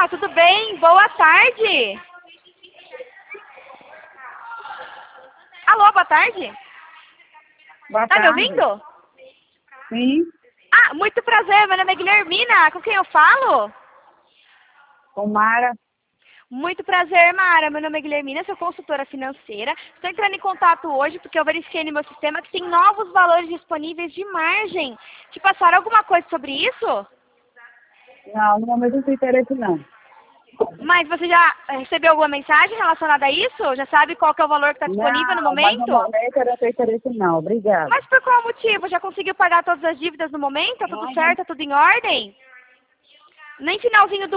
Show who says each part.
Speaker 1: tudo bem? Boa tarde. Alô, boa tarde.
Speaker 2: Boa
Speaker 1: Tá me
Speaker 2: tarde.
Speaker 1: ouvindo?
Speaker 2: Sim,
Speaker 1: Ah, muito prazer, meu nome é Guilhermina, com quem eu falo?
Speaker 2: com Mara.
Speaker 1: Muito prazer, Mara, meu nome é Guilhermina, sou consultora financeira. Estou entrando em contato hoje porque eu verifiquei no meu sistema que tem novos valores disponíveis de margem. Te passaram alguma coisa sobre isso?
Speaker 2: Não, no momento não tem interesse não.
Speaker 1: Mas você já recebeu alguma mensagem relacionada a isso? Já sabe qual que é o valor que está disponível no
Speaker 2: Não, mas no
Speaker 1: momento?
Speaker 2: momento eu não tenho interesse não. Obrigada.
Speaker 1: Mas por qual motivo? Já conseguiu pagar todas as dívidas no momento? Tá tudo certo? Tá tudo em ordem? Nem finalzinho do